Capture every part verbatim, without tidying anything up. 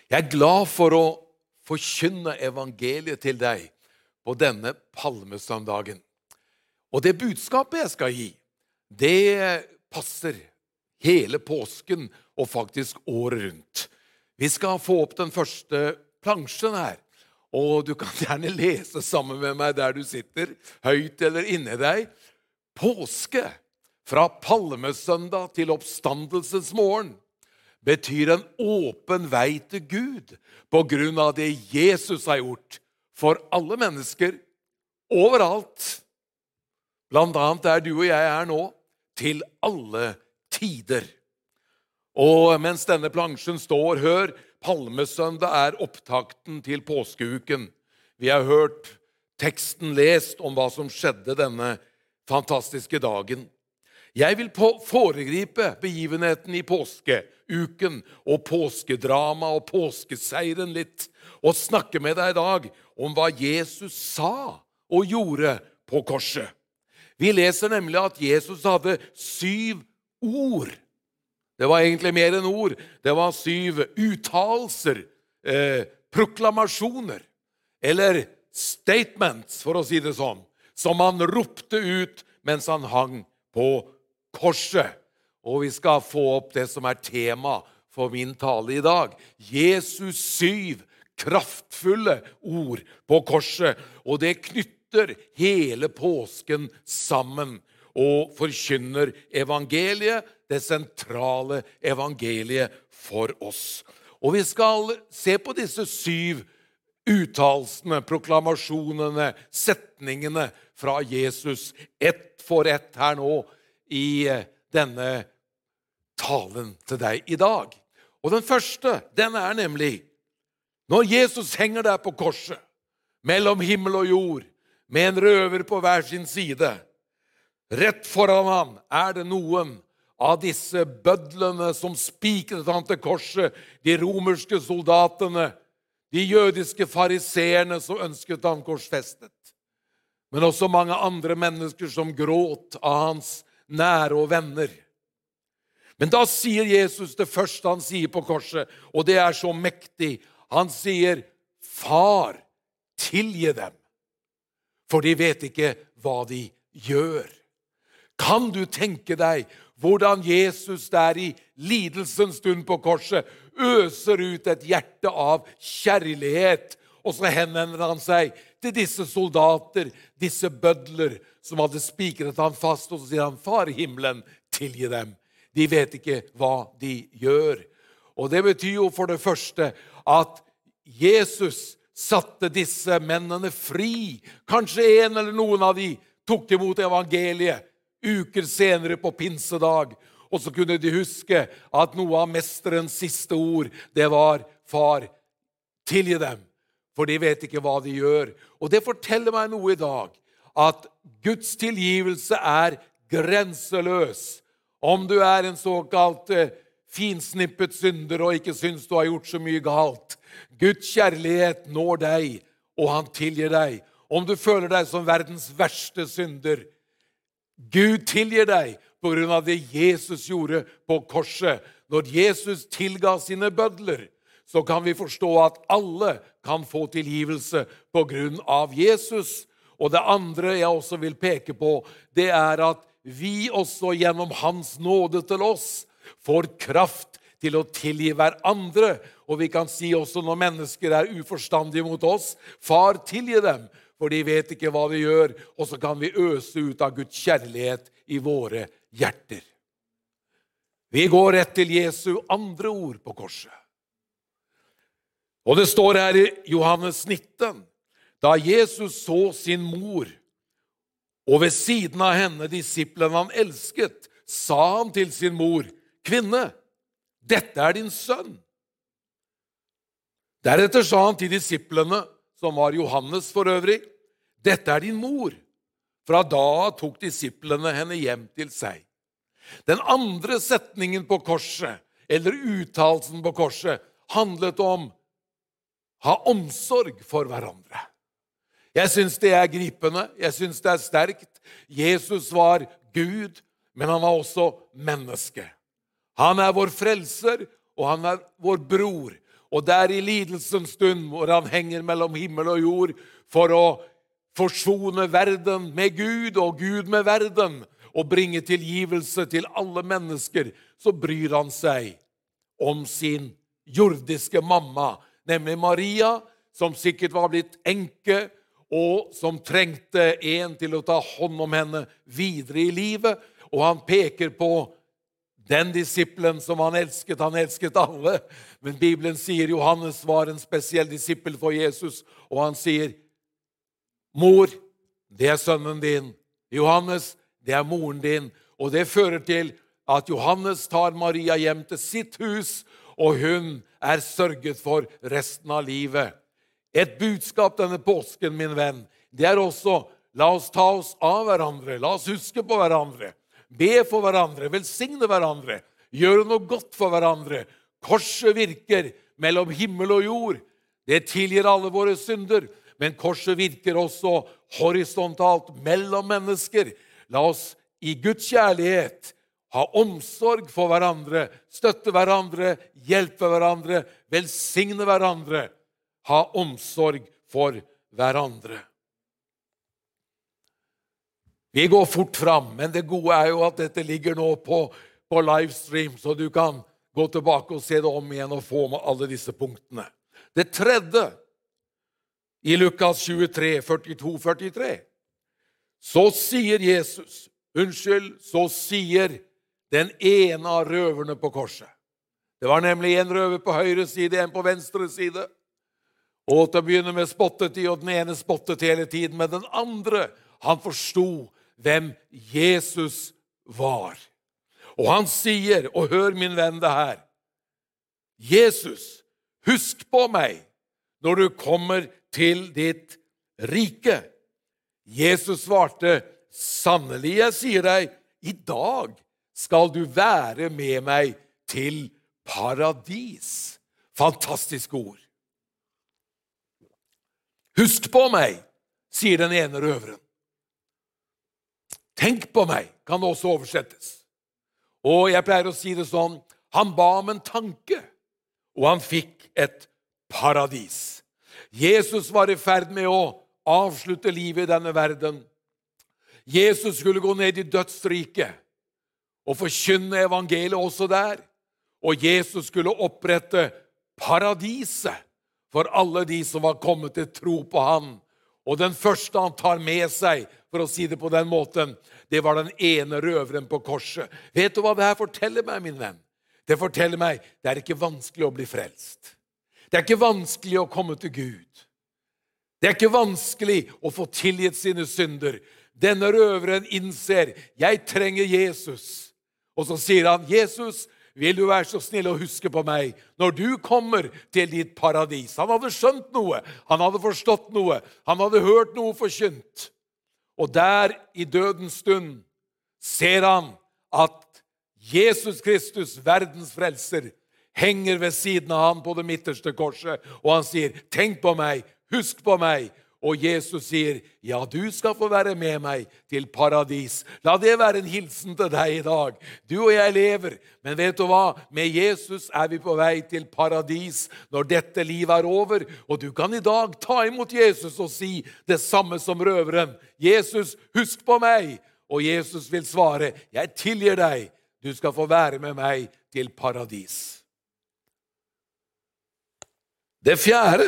Jeg er glad for å forkynne evangeliet til deg på denne palmesøndagen. Og det budskapet jeg skal gi, det passer hele påsken og faktisk året rundt. Vi skal få opp den første plansjen her, og du kan gjerne lese sammen med meg der du sitter, høyt eller inne i deg. Påske, fra palmesøndag til oppstandelsesmorgen, betyr en åpen vei til Gud på grunn av det Jesus har gjort for alle mennesker, overalt. Blant annet der du og jeg er nå, til alle tider. Og mens denne plansjen står, hør, palmesøndag er opptakten til påskeuken. Vi har hørt teksten lest om hva som skjedde denne fantastiske dagen. Jeg vil foregripe begivenheten i påskeuken og påskedrama og påskeseiren litt, og snakke med deg i dag om hva Jesus sa og gjorde på korset. Vi leser nemlig at Jesus hadde syv ord. Det var egentlig mer enn ord. Det var syv uttalelser, eh, proklamasjoner, eller statements, for å si det sånn, som han ropte ut mens han hang på korset. Og vi skal få opp det som er tema for min tale i dag. Jesus syv kraftfulle ord på korset, og det knytter hele påsken sammen og forkynner evangeliet, det sentrale evangeliet for oss. Og vi skal se på disse syv uttalelsene, proklamasjonene, setningene fra Jesus, ett for ett her nå i denne talen til deg i dag. Og den første, den er nemlig, når Jesus henger der på korset, mellom himmel og jord, med en røver på hver sin side, rett foran han er det noen av disse bødlene som spikret han til korset, de romerske soldatene, de jødiske fariseerne som ønsket han korsfestet, men også mange andre mennesker som gråt av hans nære og venner. Men da sier Jesus det første han sier på korset, og det er så mektig. Han sier, far, tilgi dem, for de vet ikke hva de gjør. Kan du tenke deg hvordan Jesus der i lidelsens stund på korset øser ut et hjerte av kjærlighet, og så henvender han seg til disse soldater, disse bødler som hadde spikret han fast, og så sier han, far i himmelen, tilgi dem. De vet ikke hva de gjør. Og det betyr jo for det første at Jesus satte disse mennene fri. Kanskje en eller noen av de tok imot evangeliet uker senere på pinsedag, og så kunne de huske at noe av mesterens siste ord, det var, far, tilgi dem, for de vet ikke hva de gjør. Og det forteller meg noe i dag, at Guds tilgivelse er grenseløs. Om du er en såkalt eh, finsnippet synder og ikke synes du har gjort så mye galt, Guds kjærlighet når deg, og han tilgir deg. Om du føler deg som verdens verste synder, Gud tilgir deg på grunn av det Jesus gjorde på korset. Når Jesus tilga sine bødler, så kan vi forstå at alle kan få tilgivelse på grunn av Jesus. Og det andre jeg også vil peke på, det er at vi også gjennom hans nåde til oss får kraft til å tilgi hverandre. Og vi kan si også når mennesker er uforstandige mot oss, far, tilgi dem, for de vet ikke hva de gjør, og så kan vi øse ut av Guds kjærlighet i våre hjerter. Vi går rett til Jesu andre ord på korset. Og det står her i Johannes nitten, da Jesus så sin mor, og ved siden av henne disippelen han elsket, sa han til sin mor, kvinne, dette er din sønn. Deretter sa han til disiplene, som var Johannes for øvrig, dette er din mor. Fra da tok disiplene henne hjem til seg. Den andre setningen på korset, eller uttalelsen på korset, handlet om ha omsorg for hverandre. Jeg synes det er gripende, jeg synes det er sterkt. Jesus var Gud, men han var også menneske. Han er vår frelser, og han er vår bror. Og der i lidelsens stund, hvor han henger mellom himmel og jord, for å forsone verden med Gud og Gud med verden, og bringe tilgivelse til alle mennesker, så bryr han seg om sin jordiske mamma, nemlig Maria, som sikkert var blitt enke, og som trengte en til å ta hånd om henne videre i livet. Og han peker på den disippelen som han elsket. Han elsket alle, men Bibelen sier Johannes var en spesiell disippel for Jesus, og han sier, mor, det er sønnen din. Johannes, det er moren din. Og det fører til at Johannes tar Maria hjem til sitt hus, og hun er sørget for resten av livet. Et budskap denne påsken, min venn, det er også, la oss ta oss av hverandre, la oss huske på hverandre, be for hverandre, velsigne hverandre, gjøre noe godt for hverandre. Korset virker mellom himmel og jord. Det tilgir alle våre synder, men korset virker også horisontalt mellom mennesker. La oss i Guds kjærlighet ha omsorg for hverandre, støtte hverandre, hjelpe hverandre, velsigne hverandre, ha omsorg for hverandre. Vi går fort fram, men det gode er jo at dette ligger nå på, på livestream, så du kan gå tilbake og se det om igjen og få med alle disse punktene. Det tredje, i Lukas tjuetre, førtito førtitre, så sier Jesus, unnskyld, så sier den ene av røverne på korset. Det var nemlig en røver på høyre side, en på venstre side. Og til å begynne med spottet de, og den ene spottet hele tiden, men den andre, han forstod hvem Jesus var. Og han sier, og hør min venn det her, Jesus, husk på meg når du kommer til ditt rike. Jesus svarte, sannelig jeg sier deg, i dag skal du være med meg til paradis. Fantastisk ord. Husk på meg, sier den ene røveren. Tenk på meg, kan det også oversettes. Og jeg pleier å si det sånn, han ba om en tanke, og han fikk et paradis. Jesus var i ferd med å avslutte livet i denne verden. Jesus skulle gå ned i dødsriket og forkynne evangeliet også der. Og Jesus skulle opprette paradiset for alle de som var kommet til tro på han. Og den første han tar med seg, for å si det på den måten, det var den ene røveren på korset. Vet du hva det her forteller meg, min venn? Det forteller meg, det er ikke vanskelig å bli frelst. Det er ikke vanskelig å komme til Gud. Det er ikke vanskelig å få tilgitt sine synder. Denne røveren innser, jeg trenger Jesus. Og så sier han, Jesus, vil du være så snill å huske på meg når du kommer til ditt paradis? Han hadde skjønt noe, han hadde forstått noe, han hadde hørt noe forkynt. Og der i dødens stund ser han at Jesus Kristus, verdens frelser, henger ved siden av han på det midterste korset, og han sier, tenk på meg, husk på meg. Og Jesus sier, ja, du skal få være med meg til paradis. La det være en hilsen til deg i dag. Du og jeg lever, men vet du hva? Med Jesus er vi på vei til paradis når dette livet er over. Og du kan i dag ta imot Jesus og si det samme som røveren. Jesus, husk på meg. Og Jesus vil svare, jeg tilgir deg. Du skal få være med meg til paradis. Det fjerde,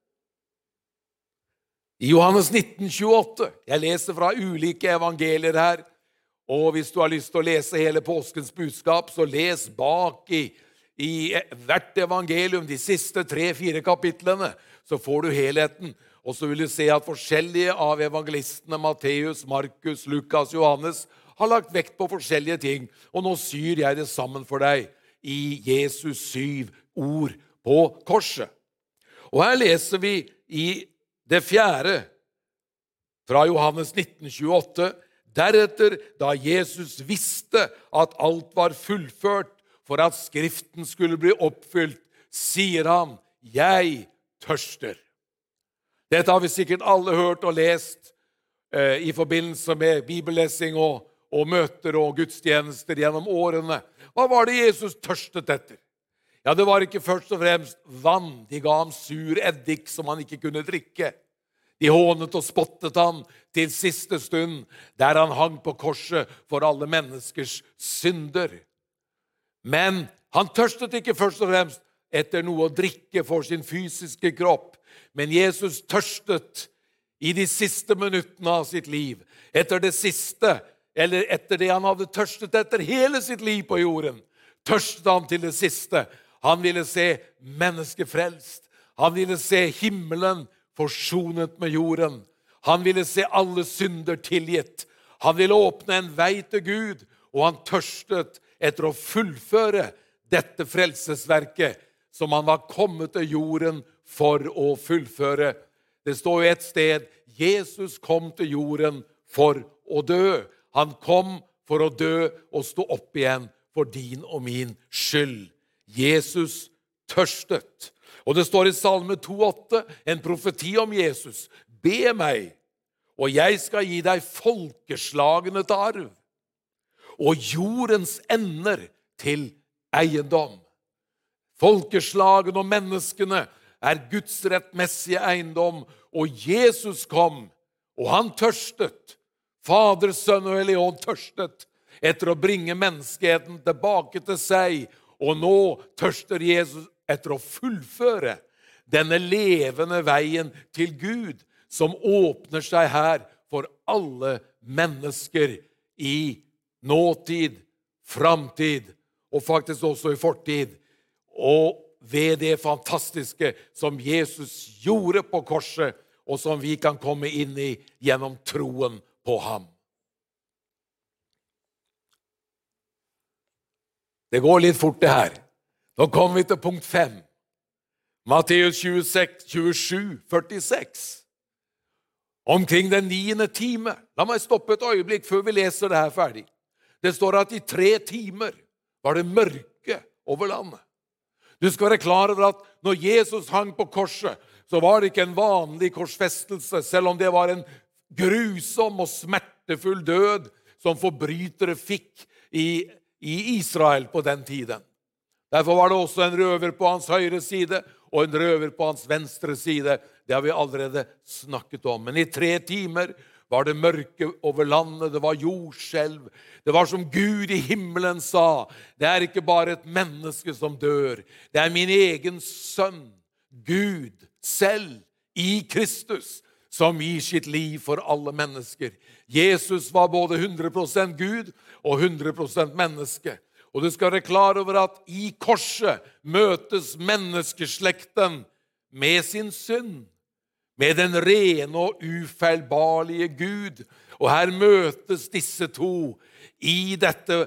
i Johannes nitten tjueåtte, jeg leser fra ulike evangelier her, og hvis du har lyst til å lese hele påskens budskap, så les bak i, i hvert evangelium, de siste tre-fire kapitlene, så får du helheten. Og så vil du se at forskjellige av evangelistene, Matteus, Markus, Lukas, Johannes, har lagt vekt på forskjellige ting, og nå syr jeg det sammen for deg i Jesus syv ord på korset. Og her leser vi i det fjerde, fra Johannes nitten tjueåtte, deretter, da Jesus visste at alt var fullført for at Skriften skulle bli oppfylt, sier han, jeg tørster. Dette har vi sikkert alle hørt og lest eh, i forbindelse med bibellesing og, og møter og gudstjenester gjennom årene. Hva var det Jesus tørstet etter? Ja, det var ikke først og fremst vann. De ga ham sur eddik som han ikke kunne drikke. De hånet og spottet ham til siste stund, der han hang på korset for alle menneskers synder. Men han tørstet ikke først og fremst etter noe å drikke for sin fysiske kropp, men Jesus tørstet i de siste minuttene av sitt liv, etter det siste, eller etter det han hadde tørstet etter hele sitt liv på jorden, tørstet han til det siste. Han ville se mennesket frelst. Han ville se himmelen forsonet med jorden. Han ville se alle synder tilgitt. Han ville åpne en vei til Gud, og han tørstet etter å fullføre dette frelsesverket som han var kommet til jorden for å fullføre. Det står jo et sted, Jesus kom til jorden for å dø. Han kom for å dø og stå opp igjen for din og min skyld. Jesus tørstet. Og det står i Salme to åtte, en profeti om Jesus. Be meg, og jeg skal gi deg folkeslagene til arv, og jordens ender til eiendom. Folkeslagene og menneskene er Guds rettmessige eiendom, og Jesus kom, og han tørstet. Fader, Sønn og Hellig Ånd tørstet etter å bringe menneskeheten tilbake til seg, og nå tørster Jesus etter å fullføre denne levende veien til Gud, som åpner seg her for alle mennesker i nåtid, framtid, og faktisk også i fortid. Og ved det fantastiske som Jesus gjorde på korset, og som vi kan komme inn i gjennom troen på ham. Det går litt fort det her. Nå kommer vi til punkt fem. Matteus tjueseks, tjuesju, førtiseks. Omkring den niende time. La meg stoppe et øyeblikk før vi leser det her ferdig. Det står at i tre timer var det mørke over landet. Du skal være klar over at når Jesus hang på korset, så var det ikke en vanlig korsfestelse, selv om det var en grusom og smertefull død som forbrytere fikk i, i Israel på den tiden. Derfor var det også en røver på hans høyre side og en røver på hans venstre side. Det har vi allerede snakket om. Men i tre timer var det mørke over landet, det var jordskjelv. Det var som Gud i himmelen sa, det er ikke bare et menneske som dør. Det er min egen sønn, Gud selv, i Kristus, som gir sitt liv for alle mennesker. Jesus var både hundre prosent Gud og hundre prosent menneske. Og du skal være klar over at i korset møtes menneskeslekten med sin synd, med den rene og ufeilbarlige Gud. Og her møtes disse to i dette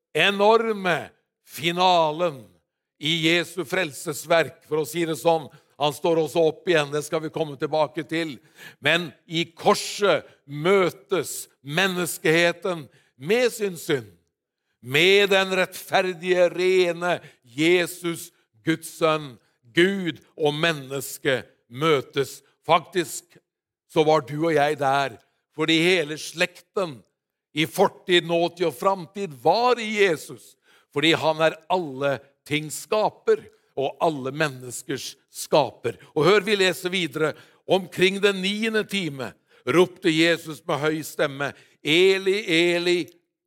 enorme finalen i Jesu frelsesverk, for å si det sånn. Han står også opp igjen, det skal vi komme tilbake til. Men i korset møtes menneskeheten med sin synd, med den rettferdige, rene Jesus, Guds sønn. Gud og menneske møtes. Faktisk så var du og jeg der, fordi hele slekten i fortid, nåtid og framtid var i Jesus, fordi han er alle ting skaper, og alle menneskers skaper. Og hør, vi leser videre. Omkring den niende time ropte Jesus med høy stemme, Eli, Eli,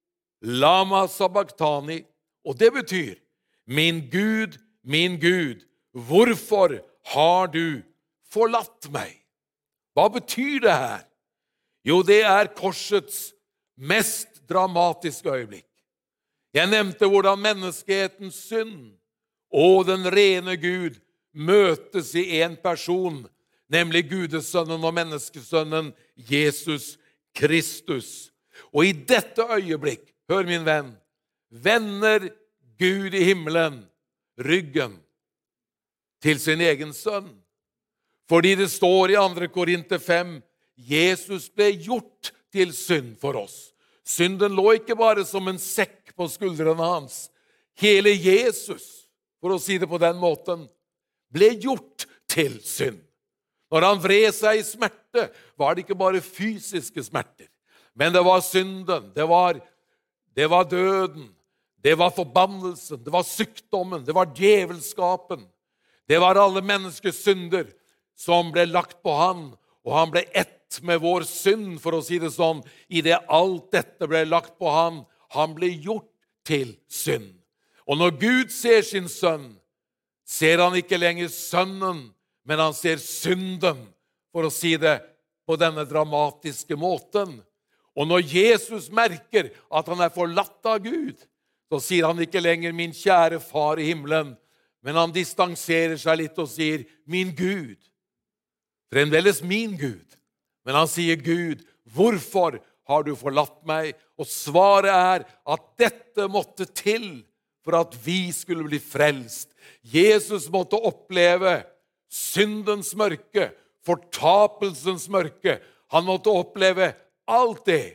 lama sabachthani. Og det betyr, min Gud, min Gud, hvorfor har du forlatt meg? Hva betyr det her? Jo, det er korsets mest dramatiske øyeblikk. Jeg nevnte hvordan menneskehetens synd og den rene Gud møtes i en person, nemlig Gudesønnen og menneskesønnen Jesus Kristus. Og i dette øyeblikk, hør min venn, vender Gud i himmelen ryggen til sin egen sønn. Fordi det står i andre Korinter fem, Jesus ble gjort til synd for oss. Synden lå ikke bare som en sekk på skuldrene hans. Hele Jesus, for å si det på den måten, ble gjort til synd. Når han vred seg i smerte, var det ikke bare fysiske smerter, men det var synden, det var, det var døden, det var forbannelsen, det var sykdommen, det var djevelskapen. Det var alle menneskers synder som ble lagt på han, og han ble ett med vår synd, for å si det sånn. I det alt dette ble lagt på han, han ble gjort til synd. Og når Gud ser sin sønn, ser han ikke lenger sønnen, men han ser synden, for å si det på denne dramatiske måten. Og når Jesus merker at han er forlatt av Gud, så sier han ikke lenger min kjære far i himmelen, men han distanserer seg litt og sier min Gud. Fremdeles min Gud. Men han sier Gud, hvorfor har du forlatt meg? Og svaret er at dette måtte til for at vi skulle bli frelst. Jesus måtte oppleve syndens mørke, fortapelsens mørke. Han måtte oppleve alt det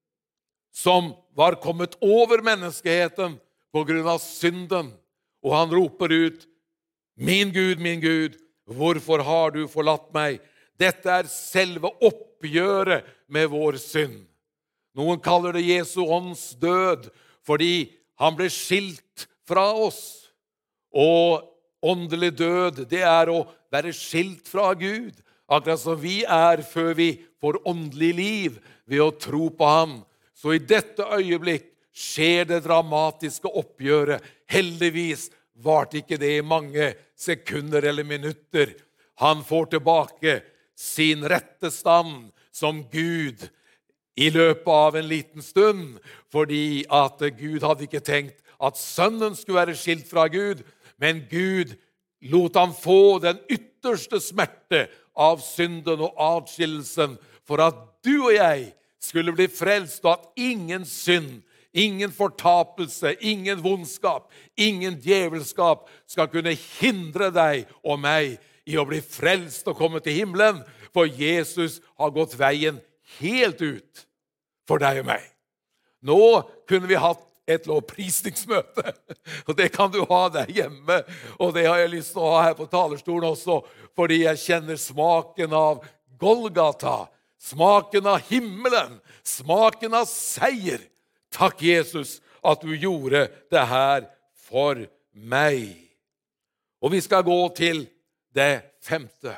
som var kommet over menneskeheten på grunn av synden. Og han roper ut, min Gud, min Gud, hvorfor har du forlatt meg? Dette er selve oppgjøret med vår synd. Noen kaller det Jesu ånds død, fordi han ble skilt fra oss. Og åndelig død, det er å være skilt fra Gud, akkurat som vi er før vi får åndelig liv ved å tro på ham. Så i dette øyeblikk skjer det dramatiske oppgjøret. Heldigvis varte ikke det i mange sekunder eller minutter. Han får tilbake sin rette stand som Gud i løpet av en liten stund, fordi at Gud hadde ikke tenkt at sønnen skulle være skilt fra Gud, men Gud lot han få den ytterste smerte av synden og adskillelsen, for at du og jeg skulle bli frelst, og at ingen synd, ingen fortapelse, ingen vondskap, ingen djevelskap skal kunne hindre deg og meg i å bli frelst og komme til himmelen, for Jesus har gått veien helt ut for deg og meg. Nå kunne vi hatt et lovprisningsmøte, og det kan du ha der hjemme, og det har jeg lyst til å ha her på talerstolen også, fordi jeg kjenner smaken av Golgata, smaken av himmelen, smaken av seier. Takk, Jesus, at du gjorde det her for meg. Og vi skal gå til det femte.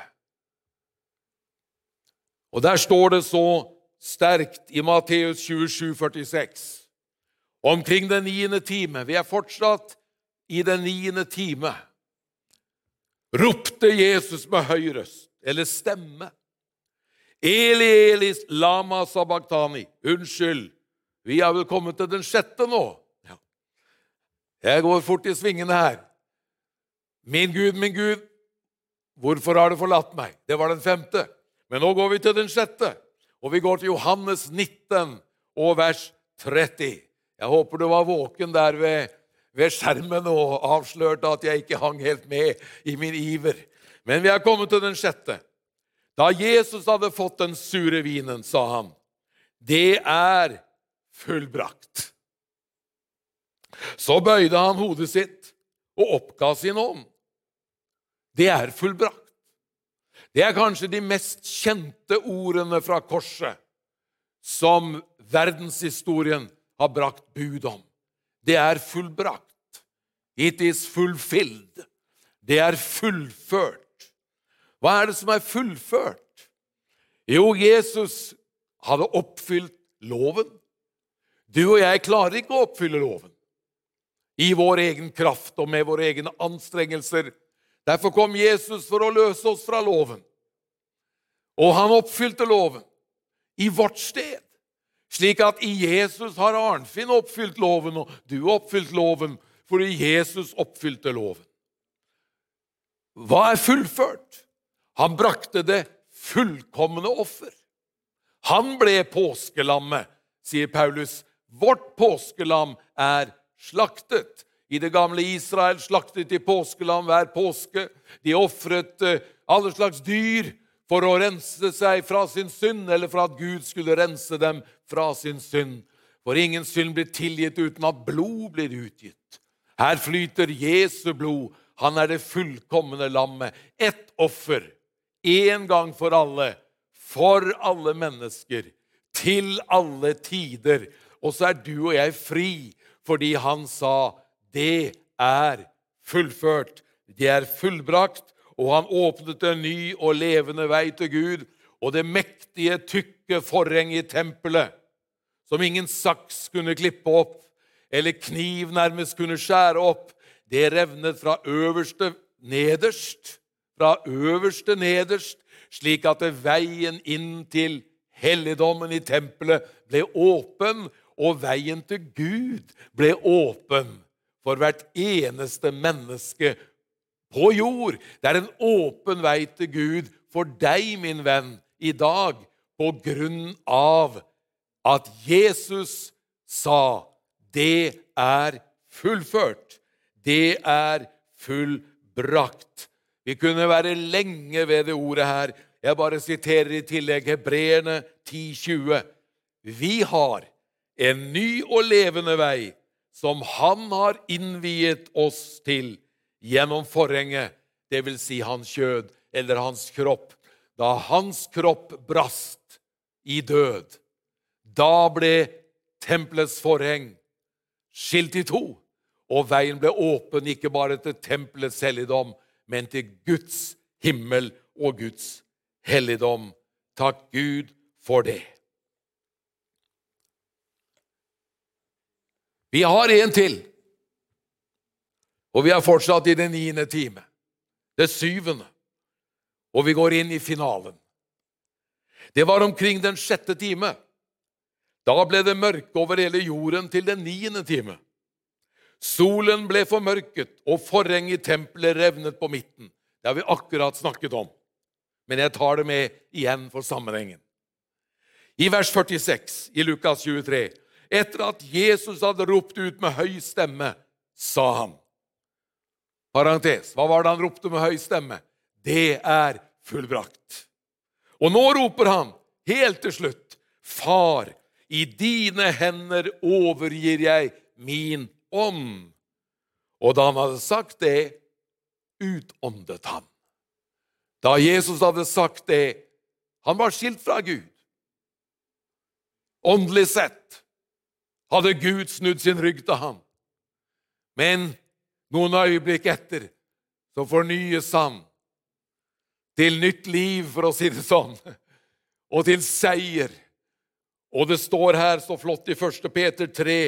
Og der står det så sterkt i Matteus tjuesju førtiseks. Omkring den niende time, vi er fortsatt i den niende time, ropte Jesus med høy røst, eller stemme. Eli, Eli, lama sabachthani. Unnskyld, vi har vel kommet til den sjette nå. Ja. Jeg går fort i svingene her. Min Gud, min Gud, hvorfor har du forlatt meg? Det var den femte. Men nå går vi til den sjette. Og vi går til Johannes nitten og vers tretti. Jeg håper du var våken der ved, ved skjermen og avslørte at jeg ikke hang helt med i min iver. Men vi er kommet til den sjette. Da Jesus hadde fått den sure vinen, sa han, det er fullbrakt. Så bøyde han hodet sitt og oppga sin ånd. Det er fullbrakt. Det er kanskje de mest kjente ordene fra korset som verdenshistorien har brakt bud om. Det er fullbrakt. It is fulfilled. Det er fullført. Hva er det som er fullført? Jo, Jesus hadde oppfylt loven. Du og jeg klarer ikke å oppfylle loven i vår egen kraft og med våre egne anstrengelser. Derfor kom Jesus for å løse oss fra loven. Og han oppfylte loven i vårt sted. Slik at i Jesus har Arnfinn oppfylt loven, og du har oppfylt loven, fordi Jesus oppfylte loven. Hva er fullført? Han brakte det fullkomne offer. Han ble påskelammet, sier Paulus. Vårt påskelam er slaktet. I det gamle Israel slaktet de påskelam hver påske. De offret alle slags dyr for å rense seg fra sin synd, eller for at Gud skulle rense dem fra sin synd. For ingen synd blir tilgitt uten at blod blir utgitt. Her flyter Jesu blod. Han er det fullkomne lammet. Et offer, en gang for alle, for alle mennesker, til alle tider. Og så er du og jeg fri, fordi han sa, det er fullført, det er fullbrakt, og han åpnet en ny og levende vei til Gud, og det mektige, tykke forheng i tempelet, som ingen saks kunne klippe opp, eller kniv nærmest kunne skjære opp, det revnet fra øverste nederst, fra øverste nederst, slik at veien inn til helligdommen i tempelet ble åpen, og veien til Gud ble åpen for hvert eneste menneske på jord. Det er en åpen vei til Gud for deg, min venn, i dag, på grunn av at Jesus sa, det er fullført, det er fullbrakt. Vi kunne være lenge ved det ordet her. Jeg bare siterer i tillegg Hebreerne ti tjue. Vi har en ny og levende vei, som han har innviet oss til gjennom forhenget, det vil si hans kjød eller hans kropp. Da hans kropp brast i død, da ble tempelets forheng skilt i to, og veien ble åpen ikke bare til tempelets helligdom, men til Guds himmel og Guds helligdom. Takk Gud for det. Vi har en til, og vi er fortsatt i den niende time, det syvende, og vi går inn i finalen. Det var omkring den sjette time. Da ble det mørke over hele jorden til den niende time. Solen ble formørket, og forheng i tempelet revnet på midten. Det har vi akkurat snakket om, men jeg tar det med igjen for sammenhengen. I vers førtiseks i Lukas tjuetre, etter at Jesus hadde ropt ut med høy stemme, sa han, parentes, hva var det han ropte med høy stemme? Det er fullbrakt. Og nå roper han, helt til slutt, Far, i dine hender overgir jeg min ånd. Og da han hadde sagt det, utåndet han. Da Jesus hadde sagt det, han var skilt fra Gud. Åndelig sett hadde Gud snudd sin rygg til ham. Men noen øyeblikk etter, så fornyes han til nytt liv, for å si det sånn, og til seier. Og det står her så flott i første Peter tre.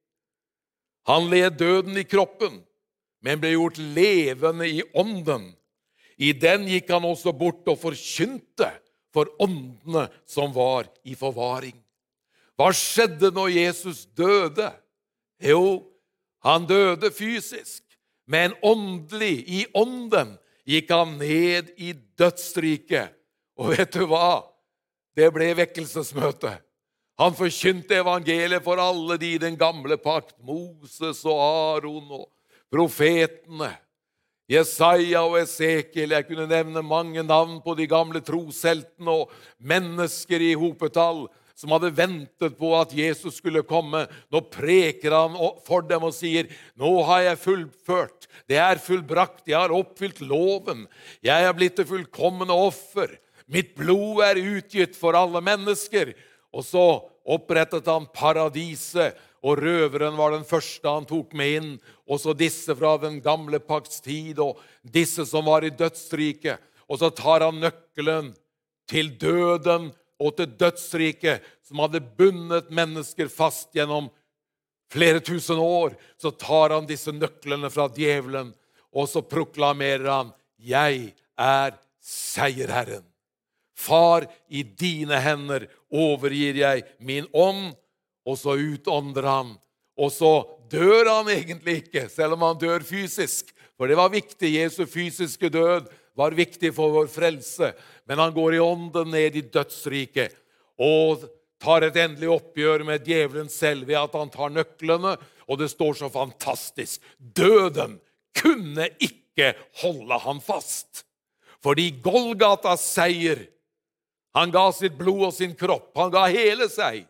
Han led døden i kroppen, men ble gjort levende i ånden. I den gikk han også bort og forkynte for åndene som var i forvaring. Hva skjedde når Jesus døde? Jo, han døde fysisk, men åndelig, i ånden, gikk han ned i dødsriket. Og vet du hva? Det ble vekkelsesmøte. Han forkynte evangeliet for alle de i den gamle pakt, Moses og Aaron og profetene, Jesaja og Esekiel. Jeg kunne nevne mange navn på de gamle trosheltene og mennesker i hopetall som hadde ventet på at Jesus skulle komme. Nå preker han for dem og sier, nå har jeg fullført, det er fullbrakt, jeg har oppfylt loven, jeg er blitt det fullkomne offer, mitt blod er utgitt for alle mennesker. Og så opprettet han paradiset, og røveren var den første han tok med inn, og så disse fra den gamle pakts tid, og disse som var i dødsriket. Og så tar han nøkkelen til døden og til dødsriket, som hadde bundet mennesker fast gjennom flere tusen år. Så tar han disse nøklene fra djevelen, og så proklamerer han, jeg er seierherren. Far, i dine hender overgir jeg min ånd, og så utånder han. Og så dør han egentlig ikke, selv om han dør fysisk. For det var viktig, Jesu fysiske død var viktig for vår frelse. Men han går i ånden ned i dødsriket, og tar et endelig oppgjør med djevelen selv ved at han tar nøklene, og det står så fantastisk. Døden kunne ikke holde han fast. Fordi Golgatas seier, han ga sitt blod og sin kropp, han ga hele seg,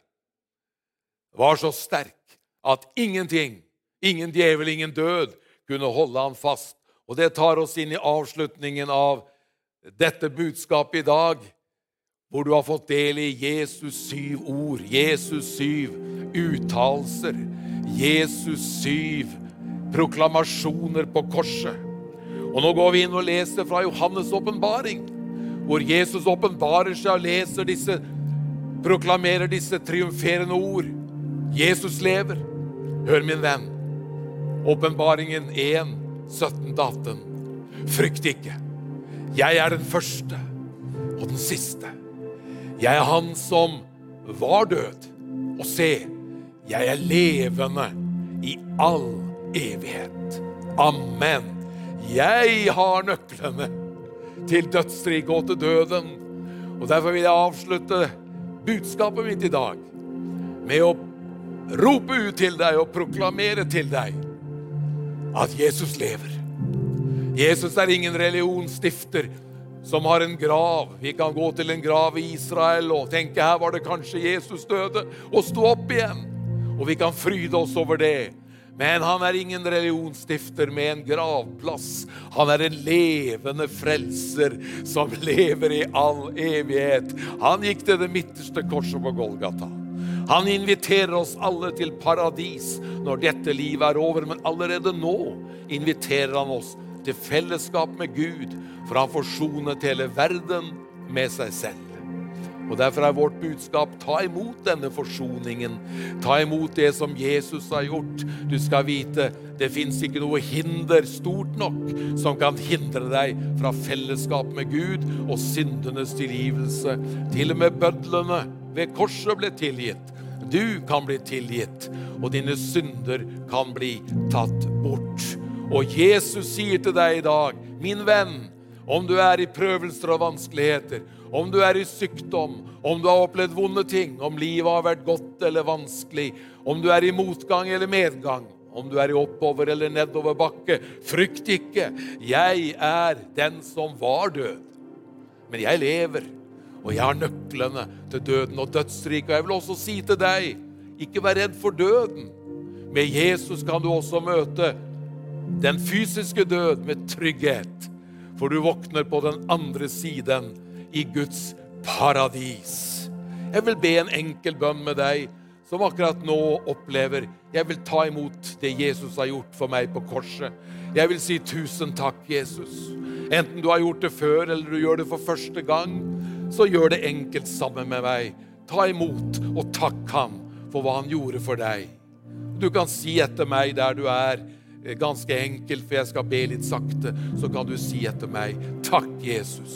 var så sterk at ingenting, ingen djevel, ingen død kunne holde han fast. Og det tar oss inn i avslutningen av dette budskapet i dag, hvor du har fått del i Jesus syv ord, Jesus syv uttalelser. Jesus syv proklamasjoner på korset. Og nå går vi inn og leser fra Johannes åpenbaring, hvor Jesus åpenbarer seg og leser disse, proklamerer disse triumferende ord. Jesus lever. Hør min venn, åpenbaringen en, sytten til atten. Frykt ikke. Jeg er den første og den siste. Jeg er han som var død. Og se, jeg er levende i all evighet. Amen. Jeg har nøklene til dødsriket og til døden. Og derfor vil jeg avslutte budskapet mitt i dag med å rope ut til deg og proklamere til deg at Jesus lever. Jesus er ingen religionsstifter som har en grav. Vi kan gå til en grav i Israel og tenke, her var det kanskje Jesus døde og stå opp igjen. Og vi kan fryde oss over det. Men han er ingen religionsstifter med en gravplass. Han er en levende frelser som lever i all evighet. Han gikk til det midterste korset på Golgata. Han inviterer oss alle til paradis når dette livet er over, men allerede nå inviterer han oss til fellesskap med Gud, for han forsonet hele verden med seg selv. Og derfor er vårt budskap, ta imot denne forsoningen. Ta imot det som Jesus har gjort. Du skal vite, det finnes ikke noe hinder stort nok som kan hindre deg fra fellesskap med Gud og syndenes tilgivelse. Til og med bødlene ved korset ble tilgitt. Du kan bli tilgitt, og dine synder kan bli tatt bort. Og Jesus sier til deg i dag, min venn, om du er i prøvelser og vanskeligheter, om du er i sykdom, om du har opplevd vonde ting, om livet har vært godt eller vanskelig, om du er i motgang eller medgang, om du er i oppover eller nedover bakke, frykt ikke. Jeg er den som var død, men jeg lever, og jeg har nøklene til døden og dødsriket. Og jeg vil også si til deg, ikke vær redd for døden. Med Jesus kan du også møte den fysiske død med trygghet, for du våkner på den andre siden i Guds paradis. Jeg vil be en enkel bønn med deg som akkurat nå opplever, jeg vil ta imot det Jesus har gjort for meg på korset. Jeg vil si tusen takk, Jesus. Enten du har gjort det før eller du gjør det for første gang, så gjør det enkelt sammen med meg. Ta imot og takk ham for hva han gjorde for deg. Du kan si etter meg der du er, ganske enkelt, for jeg skal be litt sakte, så kan du si etter meg, takk Jesus,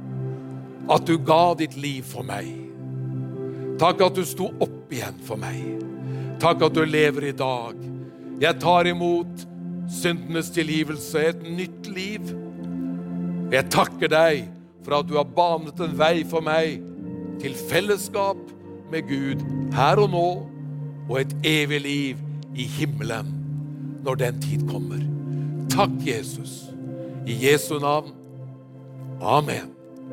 at du ga ditt liv for meg. Takk at du sto opp igjen for meg. Takk at du lever i dag. Jeg tar imot syndenes tilgivelse, et nytt liv. Jeg takker deg for at du har banet en vei for meg til fellesskap med Gud her og nå, og et evig liv i himmelen når den tid kommer. Takk Jesus, i Jesu navn. Amen.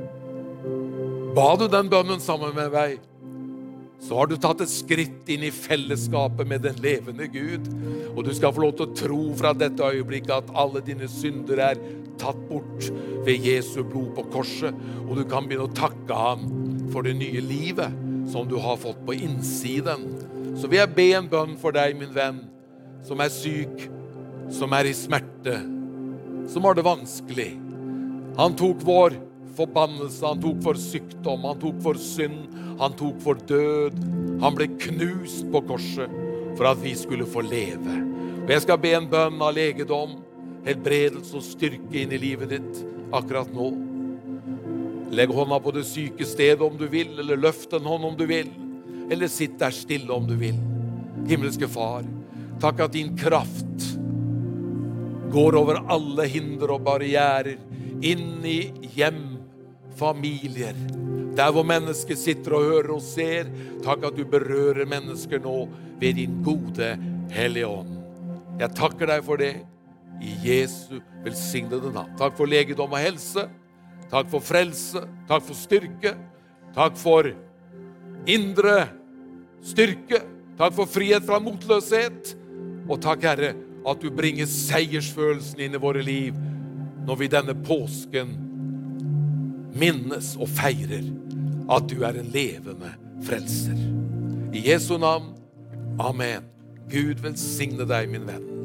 Ba du den bønnen sammen med meg, så har du tatt et skritt inn i fellesskapet med den levende Gud, og du skal få lov til å tro fra dette øyeblikket at alle dine synder er tatt bort ved Jesu blod på korset, og du kan begynne å takke ham for det nye livet som du har fått på innsiden. Så vil jeg be en bønn for deg, min venn, som er syk, som er i smerte, som har det vanskelig. Han tok vår forbannelse, han tok for sykdom, han tok for synd, han tok for død. Han ble knust på korset for at vi skulle få leve. Og jeg skal be en bønn av legedom, helbredelse og styrke inn i livet ditt akkurat nå. Legg hånda på det syke stedet om du vil, eller løft en hånd om du vil, eller sitt der stille om du vil. Himmelske Far, takk at din kraft går over alle hinder og barrierer, inn i hjem, familier, der hvor mennesker sitter og hører og ser. Takk at du berører mennesker nå ved din gode Hellige Ånd. Jeg takker deg for det i Jesu velsignede navn. Takk for legedom og helse. Takk for frelse. Takk for styrke. Takk for indre styrke. Takk for frihet fra motløshet. Og takk, Herre, at du bringer seiersfølelsen inn i våre liv når vi denne påsken minnes og feirer at du er en levende frelser. I Jesu navn. Amen. Gud velsigne deg, min venn.